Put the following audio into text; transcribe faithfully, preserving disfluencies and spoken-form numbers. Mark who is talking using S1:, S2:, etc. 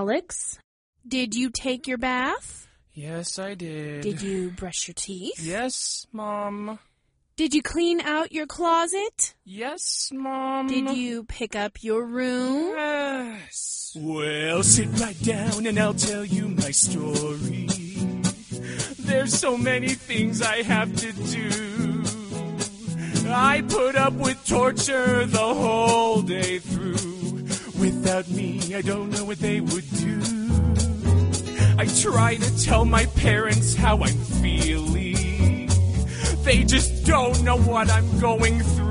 S1: Alex, did you take your bath?
S2: Yes, I did.
S1: Did you brush your teeth?
S2: Yes, Mom.
S1: Did you clean out your closet?
S2: Yes, Mom.
S1: Did you pick up your room?
S2: Yes. Well, sit right down and I'll tell you my story. There's so many things I have to do. I put up with torture the whole day through. Without me, I don't know what they would do. I try to tell my parents how I'm feeling. They just don't know what I'm going through.